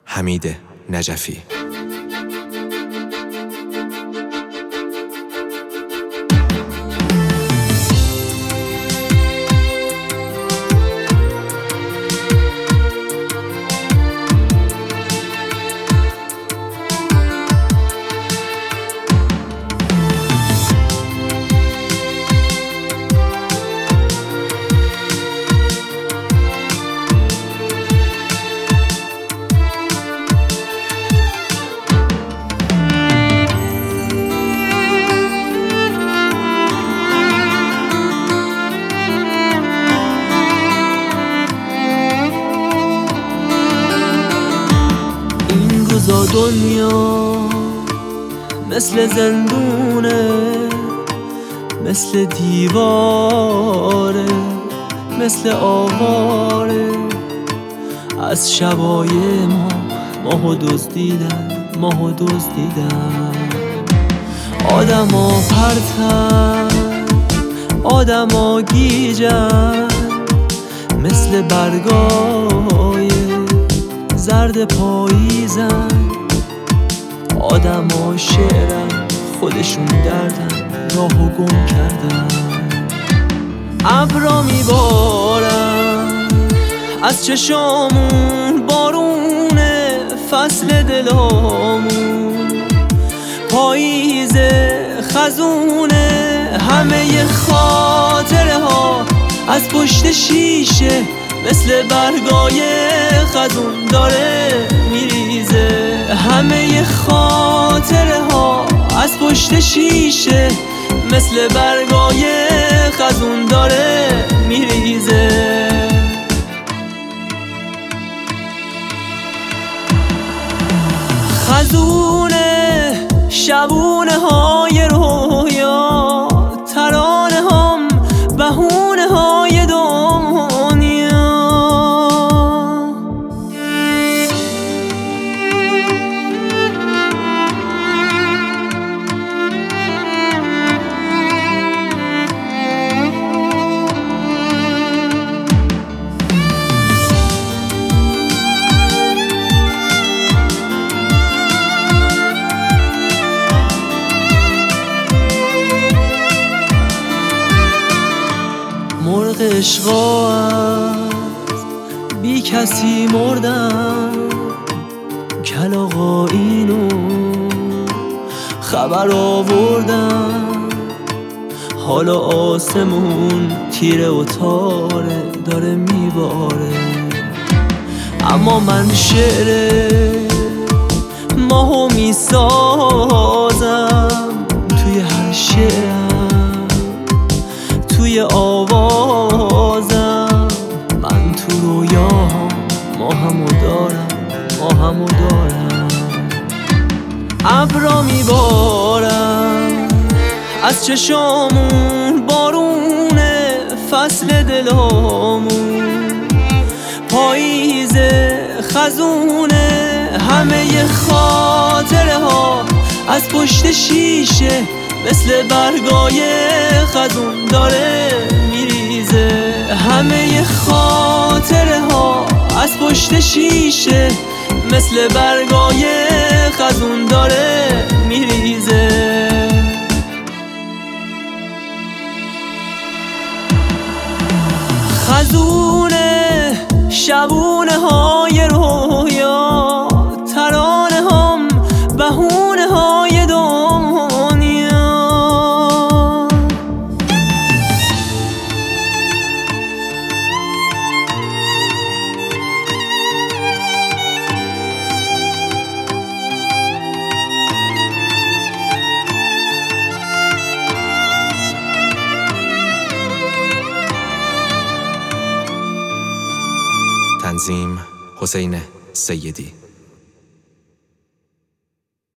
حمید نجفی. دنیا مثل زندونه، مثل دیواره، مثل آواره. از شبای ماهو دزدیدن، ماهو دزدیدن. آدما پرتن، آدما گیجن، مثل برگای زرد پاییزن. آدما شعرن، خودشون دردن، راهو گم کردن. ابرا میبارن از چشامون، بارونه فصل دلامون. پاییز خزونه، همه خاطره ها از پشت شیشه، مثل برگای خزون داره میریزه. همه خاطره ها از پشت شیشه، مثل برگای خزون داره میریزه. خزونه شبونه های رویا، ترانه هم بهونه های دنیا. مرغ عشقا بی کسی مردن، کلاغا اینو خبر آوردن. حالا آسمون تیره و تاره داره میباره، اما من شعر ماهو میسازم. توی هر شعرم، توی آوازم، من تو رویاهم ماهمو دارم، ماهمو دارم. ابرا میبارم از چشامون، بارونه فصل دلامون. پاییز خزونه، همه خاطره ها از پشت شیشه، مثل برگای خزون داره میریزه. همه خاطره ها از پشت شیشه، مثل برگای خزون داره میریزه. خزونه شبونه های رویا، ترانه هم بهونه های دنیا. تنظیم حسین سیدی.